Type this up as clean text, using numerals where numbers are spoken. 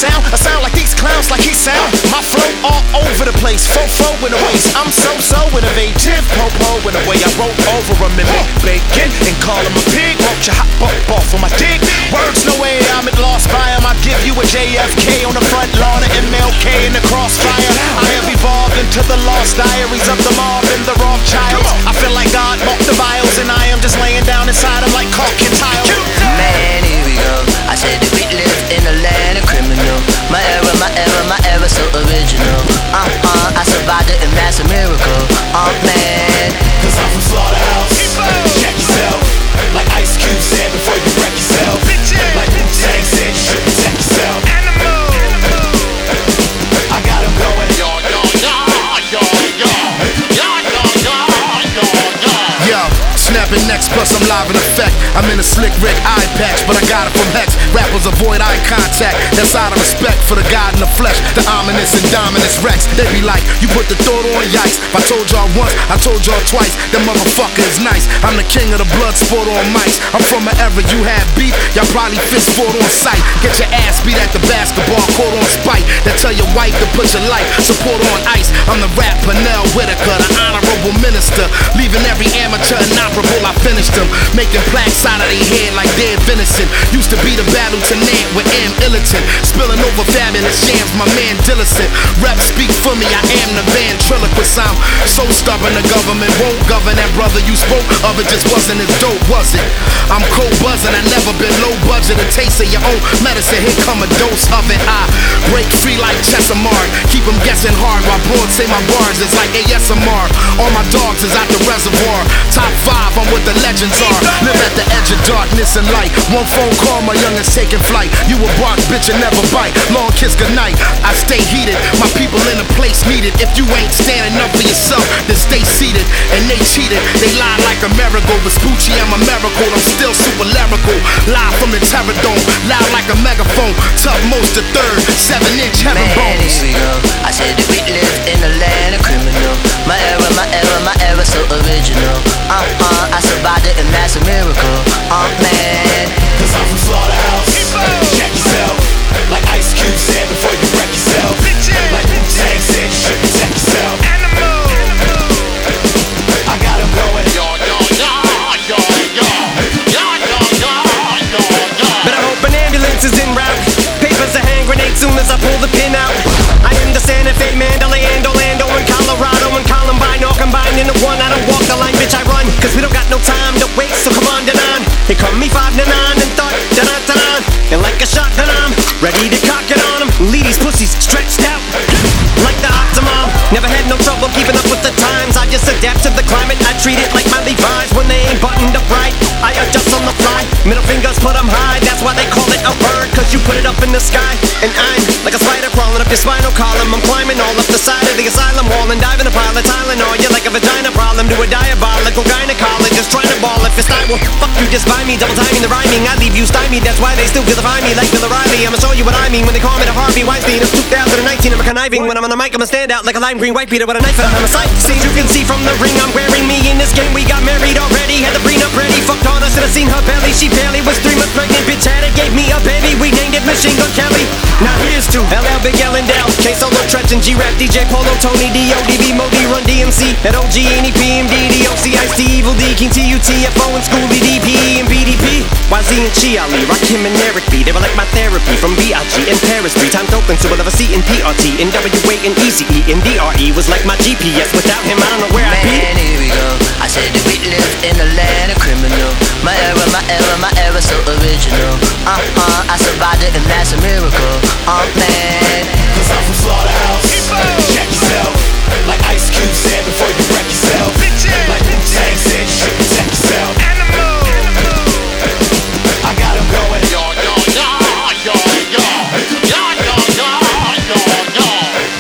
sound? I sound like these clowns, like he sound. My flow all over the place, fofo in the waist. I'm so innovative, po-po in the way I wrote over him and make bacon and call him a pig. Won't you hop up off of my dick? Words, no way I'm at lost by him. I give you a JFK on the front lawn of MLK in the crossfire. I have evolved into the lost diaries of the mob and the Rothschilds. I feel like God bought the vials and I am just laying down inside him like caulking tiles. Man, here we go. I said that we live in a land of criminal. My era, so original. I survived it and that's a miracle. Man. Cause I'm from Slaughterhouse. Check yourself. Like Ice Cube said before you wreck yourself. Like Wu-Tang said you should protect yourself. I got him going. Yo, snapping next, plus I'm live in effect. I'm in a slick Rick eye patch, but I got it from Hex. Rappers avoid eye contact, that's out of respect for the God in the flesh, the ominous and dominus Rex. They be like, you put the thought on, yikes. If I told y'all once, I told y'all twice. That motherfucker is nice. I'm the king of the blood sport on mics. I'm from an era you had beef, y'all probably fist fought on sight. Get your ass beat at the basketball court on spite. That tell your wife to put your life support on ice. I'm the rap Pernell Whitaker, the honorable minister, leaving every amateur inoperable. I finished them, making plaques out of their head like dead venison. Used to be the battle lieutenant with M. Illiton, spilling over fabulous jams, my man Dillicent. Rep speaks for me, I am the ventriloquist. I'm so stubborn, the government won't govern. That brother you spoke of, it just wasn't as dope, was it? I'm cold buzzing, I never been low budget. A taste of your own medicine, here come a dose of it. I break free like Chesimard, keep them guessing hard while broads say my bars is like ASMR. All my dogs is out the reservoir, top 5, I'm what the legends are. Live at the edge of darkness and light. One phone call, my youngins taking flight. You a bark, bitch, and never bite. Long kiss goodnight. I stay heated, my people in a place needed. If you ain't standing up for yourself, then stay seated. And they cheated, they lied like a miracle. Vespucci, I'm a miracle, I'm still super lyrical. Live from the Terror Dome, loud like a megaphone. Tub most the third, 7-inch heaven bones. Man, here we go. I said that we live in a land of criminal. My era, so original. I survived it and that's a miracle. Man. Cause I'm from Slaughterhouse. Check yourself. Like Ice Cube said before you wreck yourself. Like Wu-Tang said you should protect yourself. I got him going. Better hope an ambulance is en route. Papers a hand grenade soon as I pull the pin out. I am the Santa Fe, Mandalay, and Orlando, and Colorado, and Columbine, all combined into one. I don't walk the line, bitch, I run. Cause we don't got no time to waste, so come on, da-don. Here come me 5 to 9 and thought, da-da-da-da. And like a shotgun, I'm ready to cock it on them. Lead these pussies stretched out like the Optimum. Never had no trouble keeping up with the times. I just adapt to the climate. I treat it like my Levi's when they ain't buttoned up right. I adjust on the fly. Middle fingers put them high. That's why they call it a bird, cause you put it up in the sky. And I'm like a spider crawling up your spinal column. I'm climbing all up the side of the asylum wall and diving a pile of Tylenol. You're like a vagina problem to a diabolical gynecologist trying to ball if it's I will fuck you just by me. Double timing the rhyming. I leave you stymied. That's why they still vilify me like Bill O'Reilly. I'ma show you what I mean when they call me the Harvey Weinstein of 2019. I'm a conniving. When I'm on the mic, I'ma stand out like a lime green white beater with a knife and I'm a sight. See, you can see from the ring I'm wearing me in this game. We got married already, had the prenup ready. Fucked on her, should've seen her belly. She barely was 3 months pregnant. Bitch had it, gave me a baby. We named it Machine Gun Kelly. Now here's to LL, Big L and Dell, K Solo, Tretch and G-Rap, DJ Polo, Tony D, ODB, Modi, Run DMC, and OG, Annie, PMD, DOC, Ice-T, Evil D, King T, UTFO, and Schoolie, DPE, and BDP. YZ and Chi Ali, Rakim and Eric B. They were like my therapy from B.I.G. and Paris 3 times open, so we'll have a C and PRT, and WA and ECE, and DRE was like my GPS. Without him, I don't know where I'd be. Man, here we go. I said that we live in a land of criminal. My era, so original. I survived it and that's a miracle. Man. Cause I'm from Slaughterhouse.